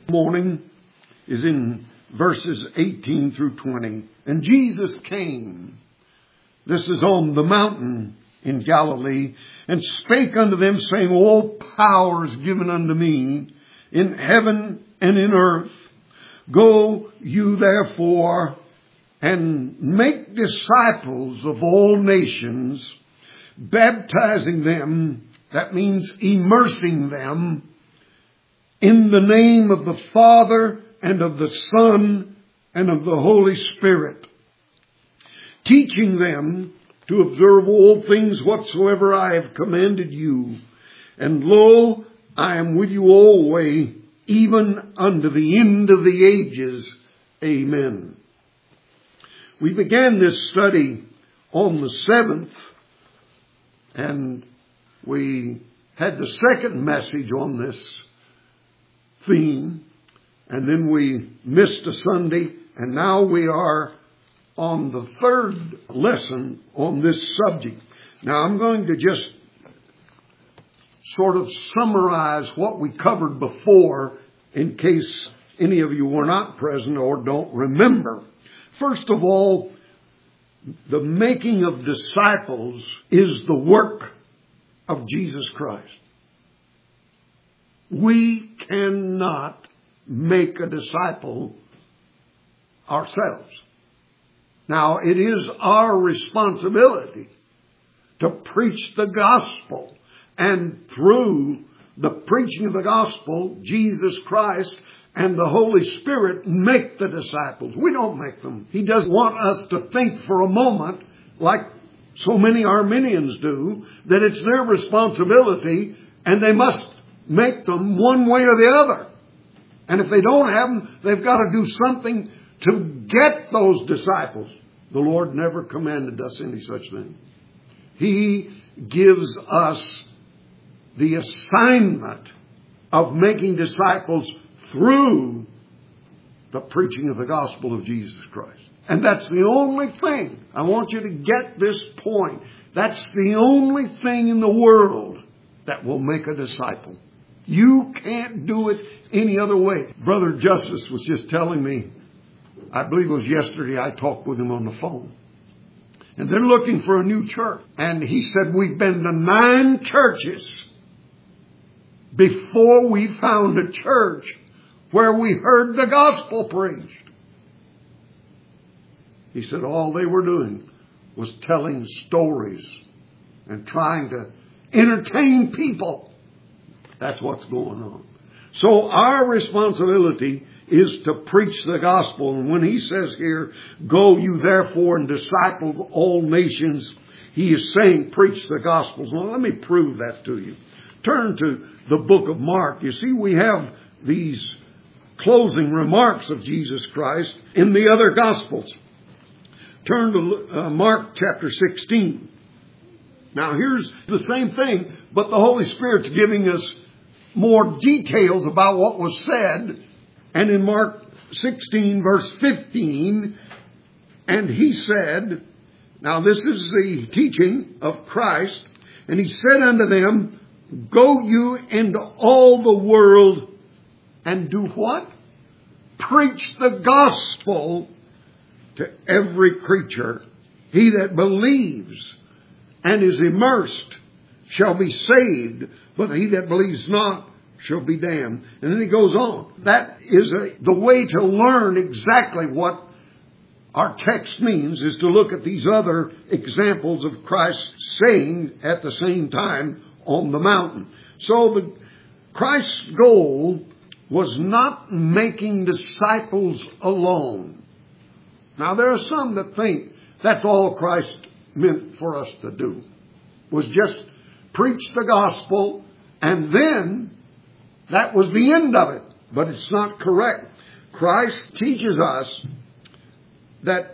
Morning is in verses 18 through 20. And Jesus came. This is on the mountain in Galilee, and spake unto them, saying, All power is given unto me in heaven and in earth. Go you therefore and make disciples of all nations, baptizing them, that means immersing them, in the name of the Father and of the Son and of the Holy Spirit, teaching them to observe all things whatsoever I have commanded you. And lo, I am with you always, even unto the end of the ages. Amen. We began this study on the 7th, and we had the second message on this theme, and then we missed a Sunday, and now we are on the third lesson on this subject. Now I'm going to just sort of summarize what we covered before in case any of you were not present or don't remember. First of all, the making of disciples is the work of Jesus Christ. We cannot make a disciple ourselves. Now, it is our responsibility to preach the gospel. And through the preaching of the gospel, Jesus Christ and the Holy Spirit make the disciples. We don't make them. He doesn't want us to think for a moment, like so many Arminians do, that it's their responsibility and they must make them one way or the other. And if they don't have them, they've got to do something to get those disciples. The Lord never commanded us any such thing. He gives us the assignment of making disciples through the preaching of the gospel of Jesus Christ. And that's the only thing. I want you to get this point. That's the only thing in the world that will make a disciple. You can't do it any other way. Brother Justice was just telling me, I believe it was yesterday, I talked with him on the phone. And they're looking for a new church. And he said, we've been to 9 churches before we found a church where we heard the gospel preached. He said all they were doing was telling stories and trying to entertain people. That's what's going on. So our responsibility is to preach the gospel. And when he says here, go you therefore and disciple all nations, he is saying preach the gospels. Well, let me prove that to you. Turn to the book of Mark. You see, we have these closing remarks of Jesus Christ in the other gospels. Turn to Mark chapter 16. Now here's the same thing, but the Holy Spirit's giving us more details about what was said. And in Mark 16 verse 15, and he said, now this is the teaching of Christ, and he said unto them, go you into all the world and do what? Preach the gospel to every creature. He that believes and is immersed shall be saved, but he that believes not shall be damned. And then he goes on. That is the way to learn exactly what our text means, is to look at these other examples of Christ saying at the same time on the mountain. So Christ's goal was not making disciples alone. Now there are some that think that's all Christ meant for us to do, was just preach the gospel and then that was the end of it. But it's not correct. Christ teaches us that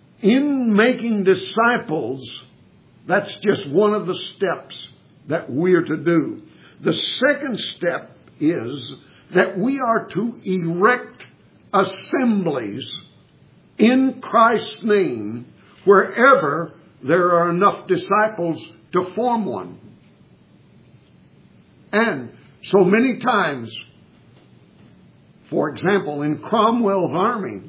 in making disciples, that's just one of the steps that we're to do. The second step is that we are to erect assemblies in Christ's name wherever there are enough disciples to form one. And so many times For example, in Cromwell's army,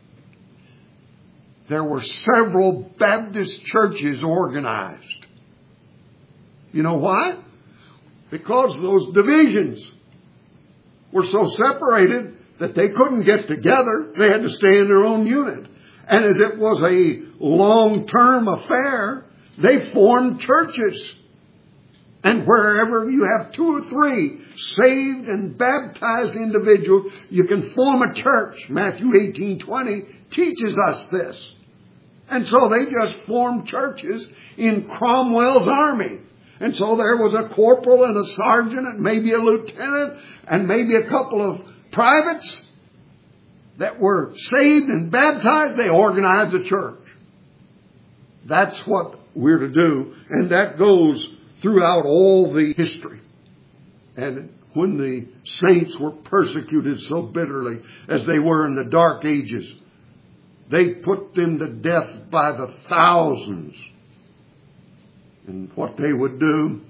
there were several Baptist churches organized. You know why? Because those divisions were so separated that they couldn't get together. They had to stay in their own unit. And as it was a long-term affair, they formed churches. And wherever you have 2 or 3 saved and baptized individuals, you can form a church. Matthew 18:20 teaches us this. And so they just formed churches in Cromwell's army. And so there was a corporal and a sergeant and maybe a lieutenant and maybe a couple of privates that were saved and baptized. They organized a church. That's what we're to do. And that goes throughout all the history. And when the saints were persecuted so bitterly as they were in the Dark Ages, they put them to death by the thousands. And what they would do,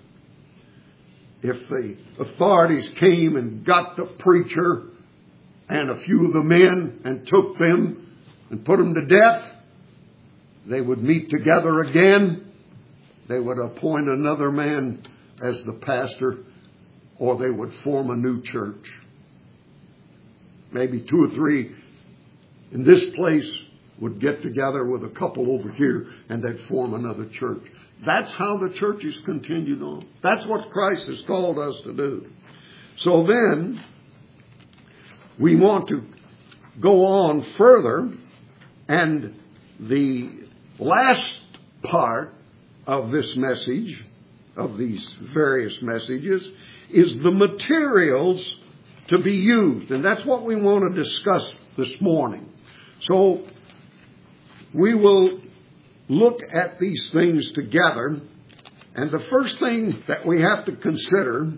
if the authorities came and got the preacher and a few of the men and took them and put them to death, they would meet together again. They would appoint another man as the pastor, or they would form a new church. Maybe 2 or 3 in this place would get together with a couple over here, and they'd form another church. That's how the churches continued on. That's what Christ has called us to do. So then, we want to go on further, and the last part of this message, of these various messages, is the materials to be used. And that's what we want to discuss this morning. So, we will look at these things together. And the first thing that we have to consider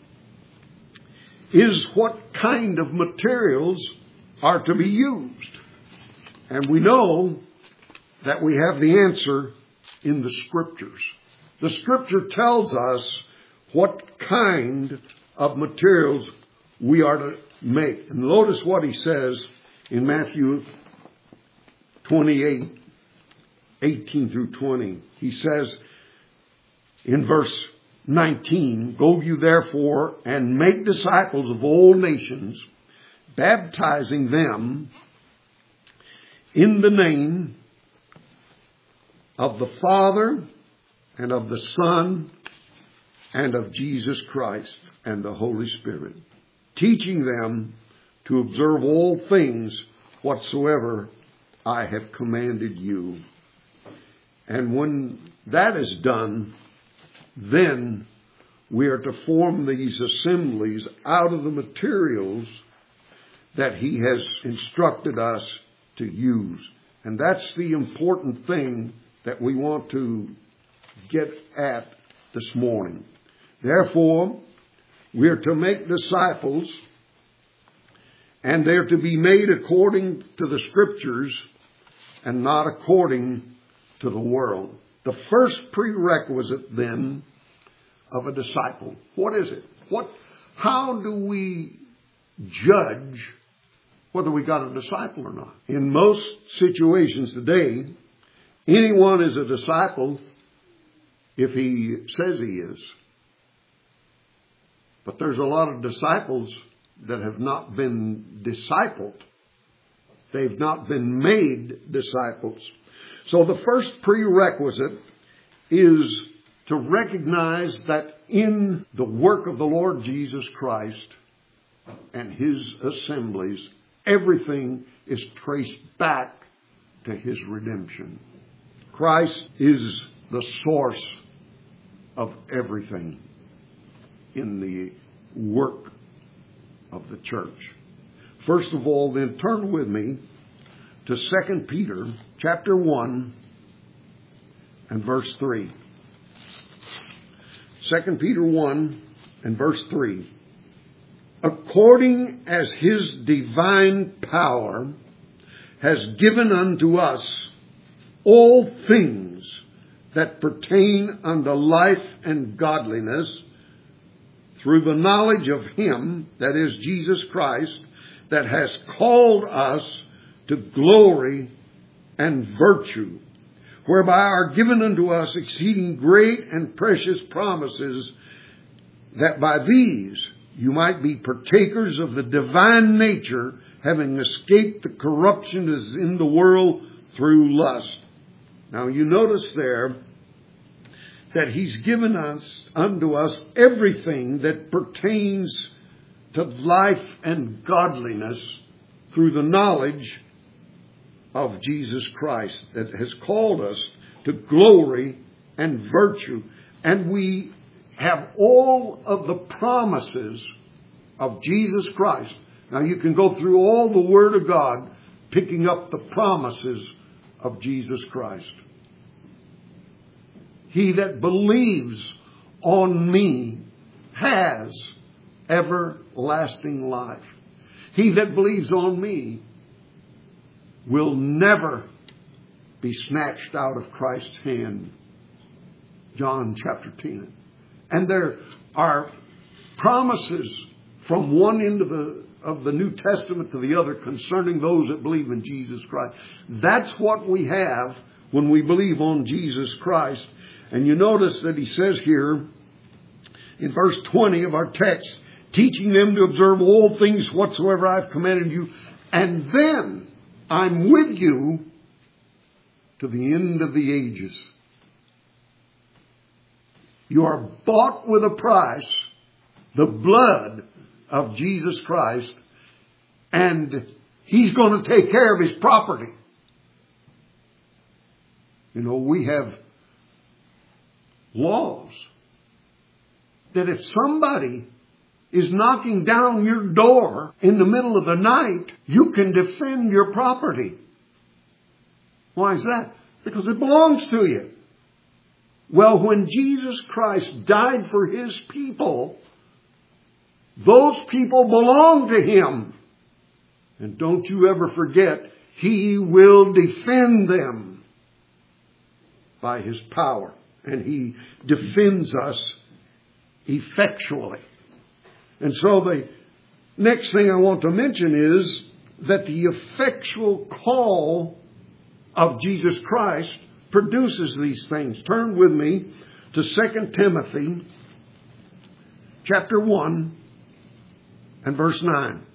is what kind of materials are to be used. And we know that we have the answer in the Scriptures. The Scripture tells us what kind of materials we are to make. And notice what he says in Matthew 28, 18 through 20. He says in verse 19, "Go you therefore and make disciples of all nations, baptizing them in the name of the Father and of the Son and of Jesus Christ and the Holy Spirit, teaching them to observe all things whatsoever I have commanded you." And when that is done, then we are to form these assemblies out of the materials that he has instructed us to use. And that's the important thing that we want to get at this morning. Therefore, we are to make disciples, and they're to be made according to the Scriptures and not according to the world. The first prerequisite, then, of a disciple. What is it? How do we judge whether we got a disciple or not? In most situations today, anyone is a disciple if he says he is. But there's a lot of disciples that have not been discipled. They've not been made disciples. So the first prerequisite is to recognize that in the work of the Lord Jesus Christ and his assemblies, everything is traced back to his redemption. Christ is the source of everything in the work of the church. First of all, then, turn with me to 2 Peter chapter 1 and verse 3. 2 Peter 1 and verse 3. "According as his divine power has given unto us all things that pertain unto life and godliness, through the knowledge of him," that is Jesus Christ, that has called us to glory and virtue, whereby are given unto us exceeding great and precious promises, that by these you might be partakers of the divine nature, having escaped the corruption that is in the world through lust. Now you notice there that He's given unto us everything that pertains to life and godliness through the knowledge of Jesus Christ, that has called us to glory and virtue. And we have all of the promises of Jesus Christ. Now you can go through all the Word of God picking up the promises of Jesus Christ. He that believes on me has everlasting life. He that believes on me will never be snatched out of Christ's hand. John chapter 10. And there are promises from one end of the New Testament to the other concerning those that believe in Jesus Christ. That's what we have when we believe on Jesus Christ. And you notice that he says here in verse 20 of our text, teaching them to observe all things whatsoever I've commanded you, and then I'm with you to the end of the ages. You are bought with a price, the blood of Jesus Christ, and He's going to take care of His property. You know, we have laws that if somebody is knocking down your door in the middle of the night, you can defend your property. Why is that? Because it belongs to you. Well, when Jesus Christ died for His people, those people belong to Him. And don't you ever forget, He will defend them by His power. And He defends us effectually. And so the next thing I want to mention is that the effectual call of Jesus Christ produces these things. Turn with me to 2 Timothy chapter 1 and verse 9.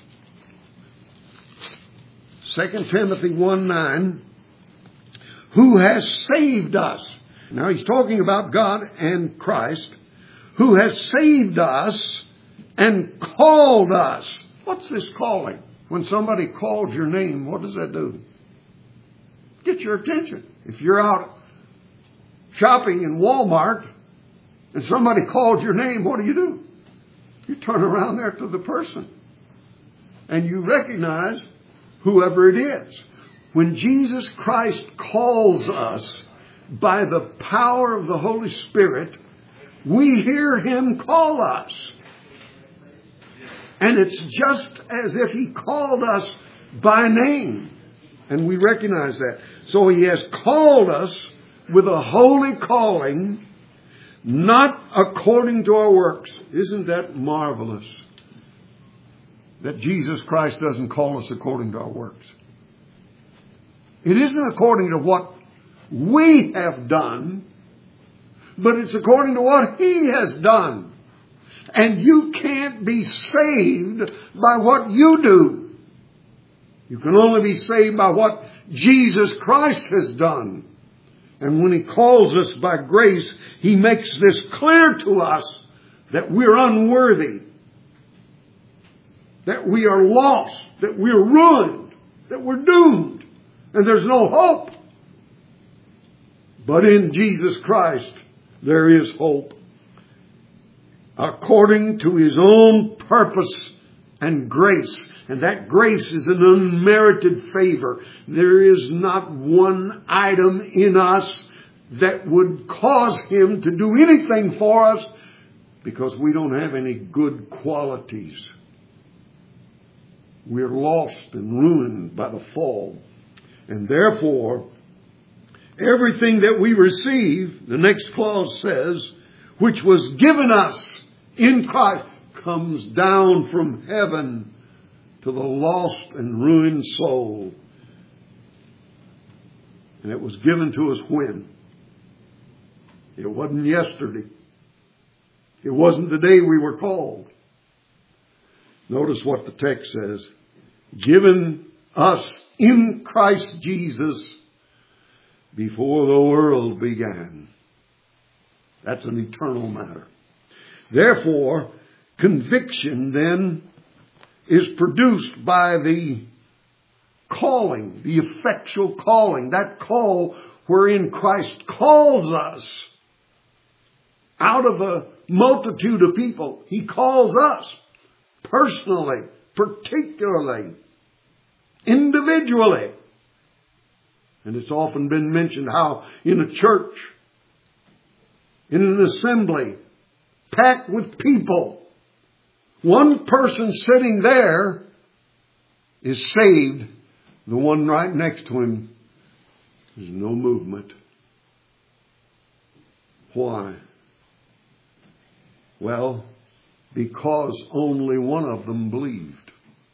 2 Timothy 1:9. Who has saved us. Now he's talking about God and Christ. Who has saved us and called us. What's this calling? When somebody calls your name, what does that do? Get your attention. If you're out shopping in Walmart and somebody calls your name, what do? You turn around there to the person and you recognize whoever it is. When Jesus Christ calls us by the power of the Holy Spirit, we hear Him call us. And it's just as if He called us by name. And we recognize that. So He has called us with a holy calling, not according to our works. Isn't that marvelous? That Jesus Christ doesn't call us according to our works. It isn't according to what we have done, but it's according to what He has done. And you can't be saved by what you do. You can only be saved by what Jesus Christ has done. And when He calls us by grace, He makes this clear to us that we're unworthy, that we are lost, that we're ruined, that we're doomed, and there's no hope. But in Jesus Christ, there is hope. According to His own purpose and grace. And that grace is an unmerited favor. There is not one item in us that would cause Him to do anything for us because we don't have any good qualities. We're lost and ruined by the fall. And therefore, everything that we receive, the next clause says, which was given us in Christ, comes down from heaven to the lost and ruined soul. And it was given to us when? It wasn't yesterday. It wasn't the day we were called. Notice what the text says. Given us in Christ Jesus before the world began. That's an eternal matter. Therefore, conviction then is produced by the calling, the effectual calling, that call wherein Christ calls us out of a multitude of people. He calls us personally, particularly, individually. And it's often been mentioned how in a church, in an assembly, packed with people, one person sitting there is saved. The one right next to him, there's no movement. Why? Well, because only one of them believed.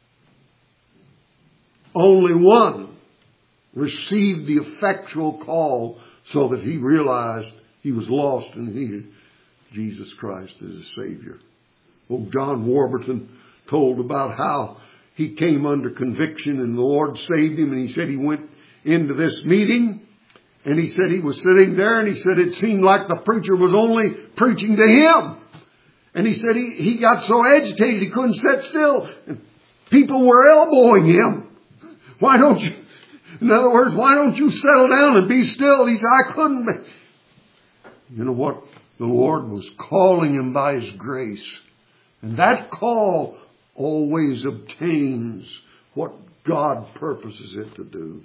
Only one received the effectual call so that he realized he was lost and needed Jesus Christ as a Savior. Oh, John Warburton told about how he came under conviction and the Lord saved him, and he said he went into this meeting and he said he was sitting there and he said it seemed like the preacher was only preaching to him. And he said he got so agitated he couldn't sit still. And people were elbowing him. Why don't you, in other words, why don't you settle down and be still? He said, I couldn't be. You know what? The Lord was calling him by His grace. And that call always obtains what God purposes it to do.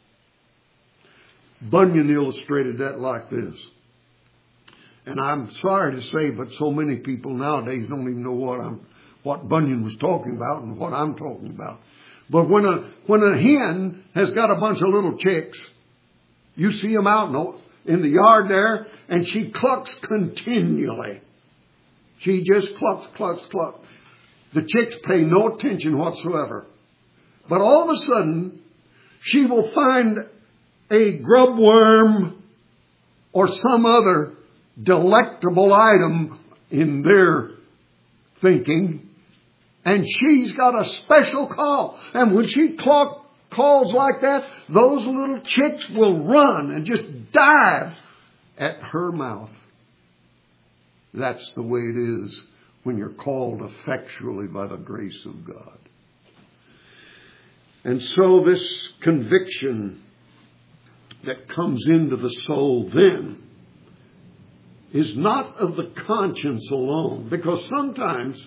Bunyan illustrated that like this. And I'm sorry to say, but so many people nowadays don't even know what Bunyan was talking about and what I'm talking about. But when a hen has got a bunch of little chicks, you see them out in the yard there, and she clucks continually. She just clucks, clucks, clucks. The chicks pay no attention whatsoever. But all of a sudden, she will find a grub worm or some other delectable item in their thinking, and she's got a special call. And when she calls like that, those little chicks will run and just dive at her mouth. That's the way it is when you're called effectually by the grace of God. And so this conviction that comes into the soul then is not of the conscience alone, because sometimes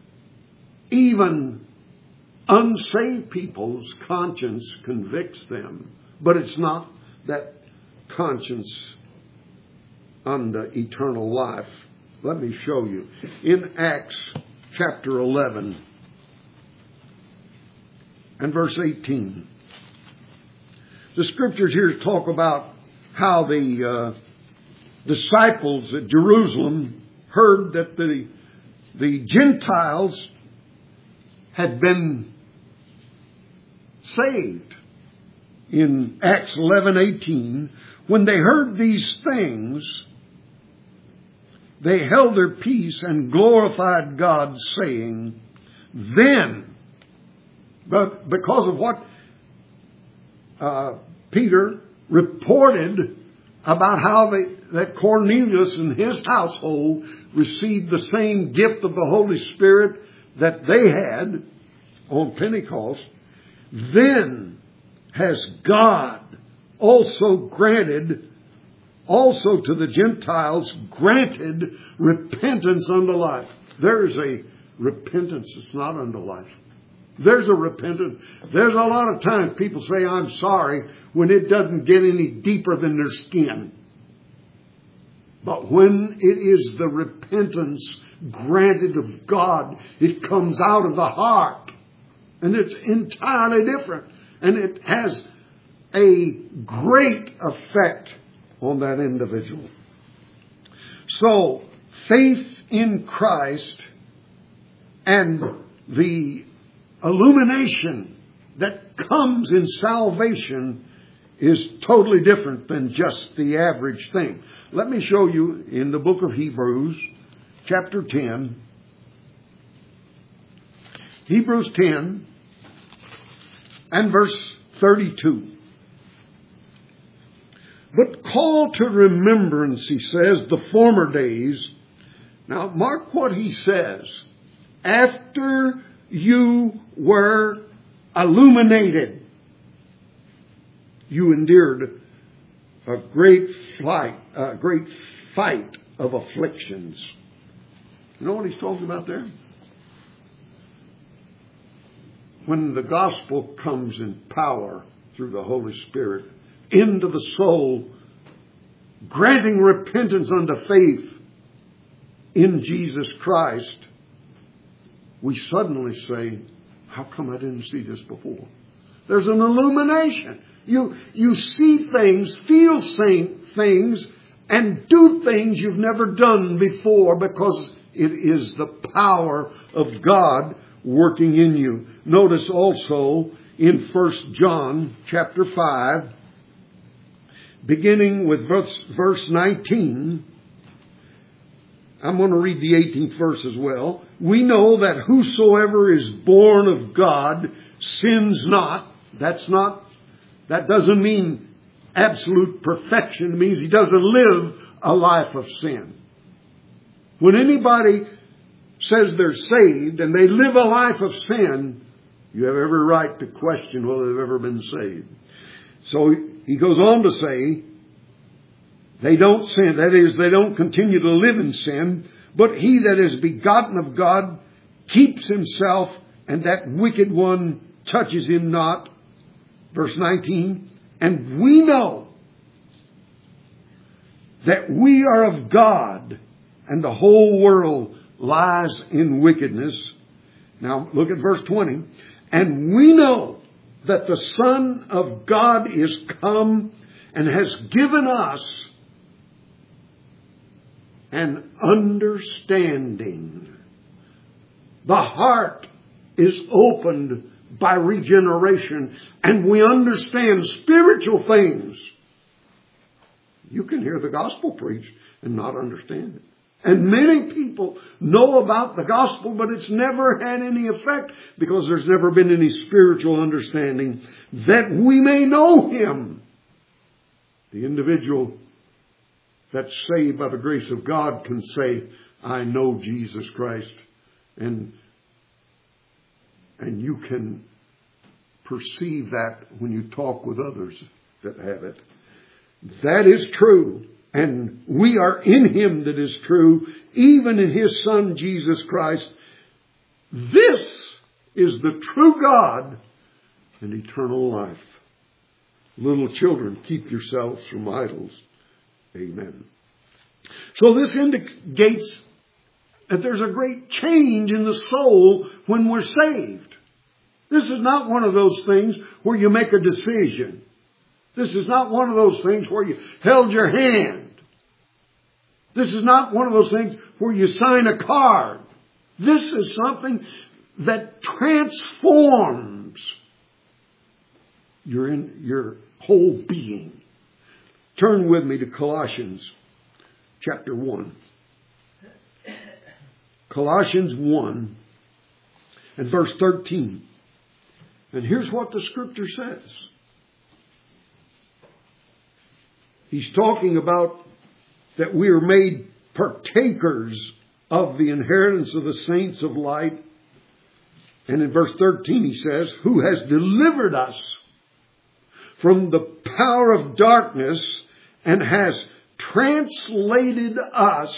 even unsaved people's conscience convicts them, but it's not that conscience unto eternal life. Let me show you. In Acts chapter 11 and verse 18, the scriptures here talk about how the disciples at Jerusalem heard that the Gentiles had been saved. In Acts 11:18, when they heard these things, they held their peace and glorified God, saying, then, but because of what Peter reported about how that Cornelius and his household received the same gift of the Holy Spirit that they had on Pentecost, then has God also granted, also to the Gentiles, granted repentance unto life. There is a repentance that's not unto life. There's a repentance. There's a lot of times people say, I'm sorry, when it doesn't get any deeper than their skin. But when it is the repentance granted of God, it comes out of the heart. And it's entirely different. And it has a great effect on that individual. So, faith in Christ and the illumination that comes in salvation is totally different than just the average thing. Let me show you in the book of Hebrews, chapter 10. Hebrews 10 and verse 32. But call to remembrance, he says, the former days. Now mark what he says. After you were illuminated, you endured a great fight of afflictions. You know what he's talking about there? When the gospel comes in power through the Holy Spirit into the soul, granting repentance unto faith in Jesus Christ, we suddenly say, how come I didn't see this before? There's an illumination. You see things, feel things, and do things you've never done before because it is the power of God working in you. Notice also in 1 John chapter 5, beginning with verse 19, I'm going to read the 18th verse as well. We know that whosoever is born of God sins not. That doesn't mean absolute perfection. It means he doesn't live a life of sin. When anybody says they're saved and they live a life of sin, you have every right to question whether they've ever been saved. So he goes on to say, they don't sin. That is, they don't continue to live in sin. But he that is begotten of God keeps himself, and that wicked one touches him not. Verse 19. And we know that we are of God, and the whole world lies in wickedness. Now look at verse 20. And we know that the Son of God is come and has given us an understanding. The heart is opened by regeneration, and we understand spiritual things. You can hear the gospel preached and not understand it. And many people know about the gospel, but it's never had any effect because there's never been any spiritual understanding that we may know Him. The individual that's saved by the grace of God can say, I know Jesus Christ. And you can perceive that when you talk with others that have it. That is true. And we are in Him that is true, even in His Son, Jesus Christ. This is the true God and eternal life. Little children, keep yourselves from idols. Amen. So this indicates that there's a great change in the soul when we're saved. This is not one of those things where you make a decision. This is not one of those things where you held your hand. This is not one of those things where you sign a card. This is something that transforms your whole being. Turn with me to Colossians chapter 1. Colossians 1 and verse 13. And here's what the Scripture says. He's talking about that we are made partakers of the inheritance of the saints of light. And in verse 13 he says, who has delivered us from the power of darkness and has translated us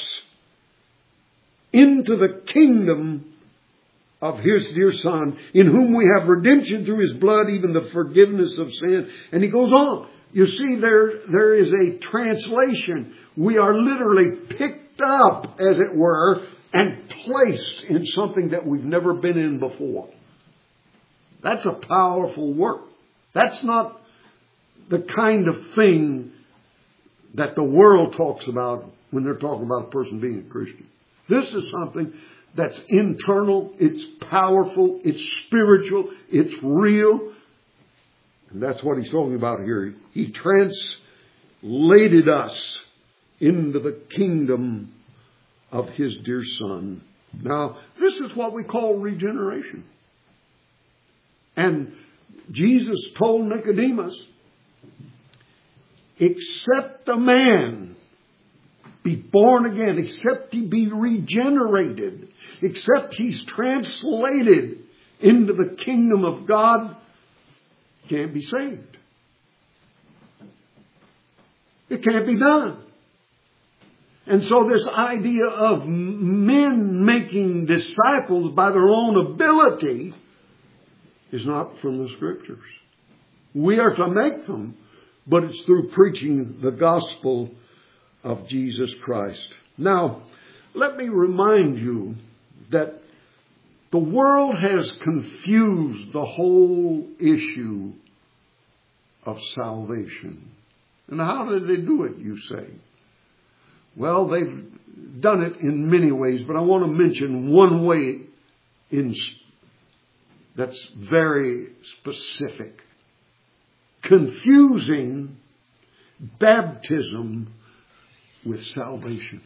into the kingdom of His dear Son, in whom we have redemption through His blood, even the forgiveness of sin. And he goes on. You see, there is a translation. We are literally picked up, as it were, and placed in something that we've never been in before. That's a powerful work. That's not the kind of thing that the world talks about when they're talking about a person being a Christian. This is something that's internal, it's powerful, it's spiritual, it's real. And that's what he's talking about here. He translated us into the kingdom of His dear Son. Now, this is what we call regeneration. And Jesus told Nicodemus, except a man be born again, except he be regenerated, except he's translated into the kingdom of God, can't be saved. It can't be done. And so this idea of men making disciples by their own ability is not from the Scriptures. We are to make them, but it's through preaching the gospel of Jesus Christ. Now, let me remind you that the world has confused the whole issue of salvation. And how did they do it, you say? Well, they've done it in many ways, but I want to mention one way that's very specific. Confusing baptism with salvation.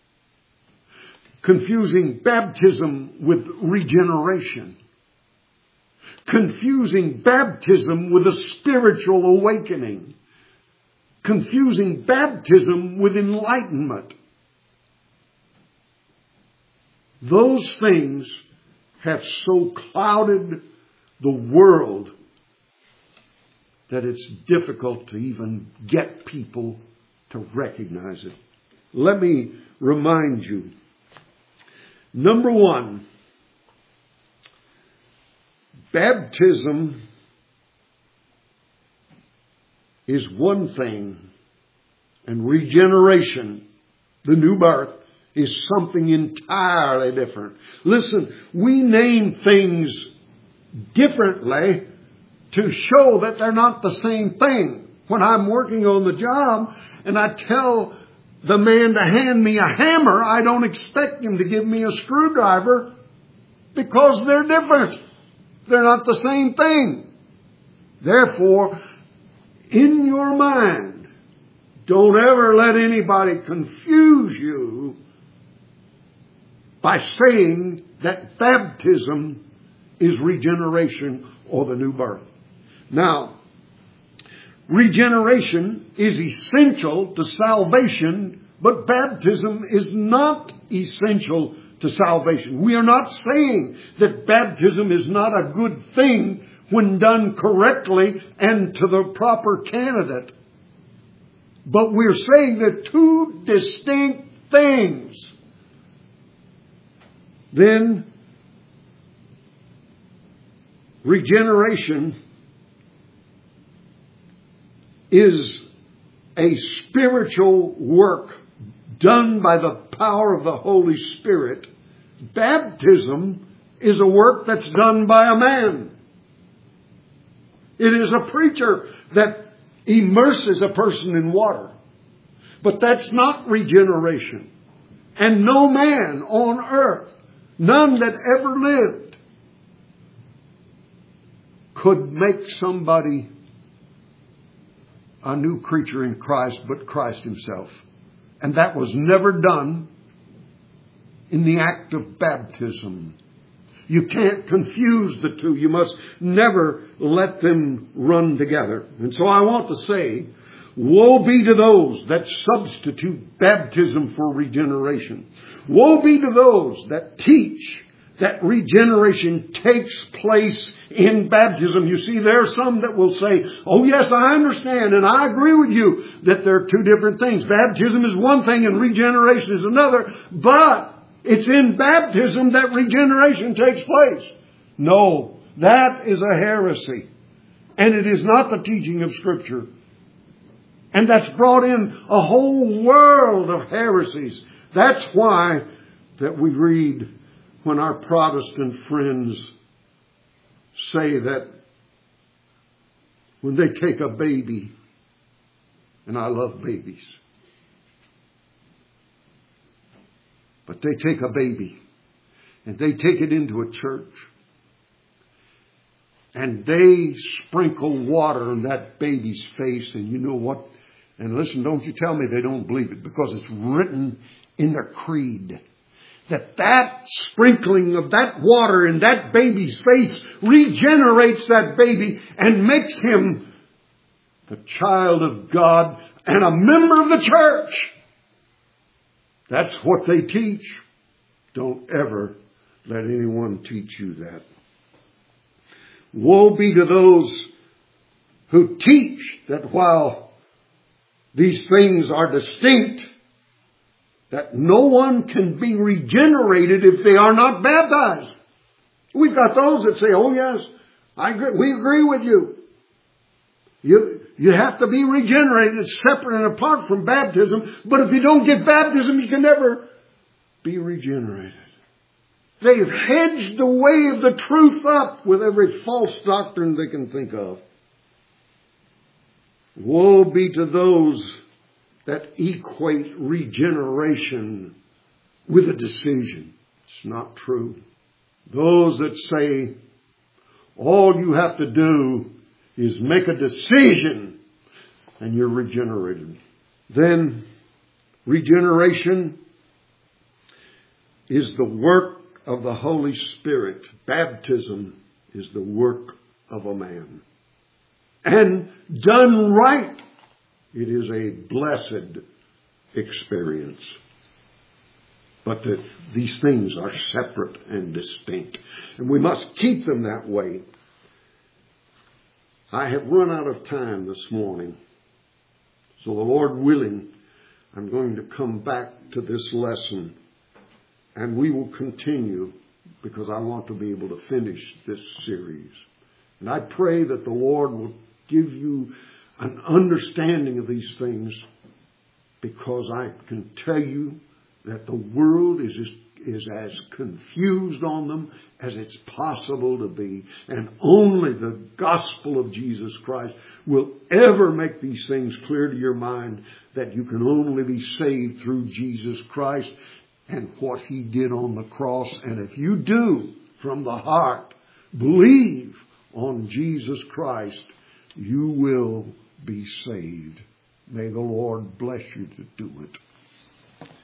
Confusing baptism with regeneration. Confusing baptism with a spiritual awakening. Confusing baptism with enlightenment. Those things have so clouded the world that it's difficult to even get people to recognize it. Let me remind you. Number one, baptism is one thing, and regeneration, the new birth, is something entirely different. Listen, we name things differently to show that they're not the same thing. When I'm working on the job and I tell the man to hand me a hammer, I don't expect him to give me a screwdriver because they're different. They're not the same thing. Therefore, in your mind, don't ever let anybody confuse you by saying that baptism is regeneration or the new birth. Now, regeneration is essential to salvation, but baptism is not essential to salvation. We are not saying that baptism is not a good thing when done correctly and to the proper candidate. But we're saying they're two distinct things. Then, regeneration is a spiritual work done by the power of the Holy Spirit. Baptism is a work that's done by a man. It is a preacher that immerses a person in water. But that's not regeneration. And no man on earth, none that ever lived, could make somebody a new creature in Christ but Christ Himself. And that was never done in the act of baptism. You can't confuse the two. You must never let them run together. And so I want to say, woe be to those that substitute baptism for regeneration. Woe be to those that teach that regeneration takes place in baptism. You see, there are some that will say, oh yes, I understand and I agree with you that there are two different things. Baptism is one thing and regeneration is another, but it's in baptism that regeneration takes place. No, that is a heresy. And it is not the teaching of Scripture. And that's brought in a whole world of heresies. That's why that we read when our Protestant friends say that when they take a baby, and I love babies, but they take a baby and they take it into a church, and they sprinkle water on that baby's face, and you know what? And listen, don't you tell me they don't believe it, because it's written in their creed that sprinkling of that water in that baby's face regenerates that baby and makes him the child of God and a member of the church. That's what they teach. Don't ever let anyone teach you that. Woe be to those who teach that while these things are distinct, that no one can be regenerated if they are not baptized. We've got those that say, oh yes, we agree with you. You have to be regenerated separate and apart from baptism. But if you don't get baptism, you can never be regenerated. They've hedged the way of the truth up with every false doctrine they can think of. Woe be to those that equate regeneration with a decision. It's not true. Those that say all you have to do is make a decision and you're regenerated. Then regeneration is the work of the Holy Spirit. Baptism is the work of a man. And done right, it is a blessed experience. But these things are separate and distinct. And we must keep them that way. I have run out of time this morning. So the Lord willing, I'm going to come back to this lesson. And we will continue because I want to be able to finish this series. And I pray that the Lord will give you an understanding of these things, because I can tell you that the world is as confused on them as it's possible to be. And only the gospel of Jesus Christ will ever make these things clear to your mind, that you can only be saved through Jesus Christ and what He did on the cross. And if you do from the heart believe on Jesus Christ, you will be saved. May the Lord bless you to do it.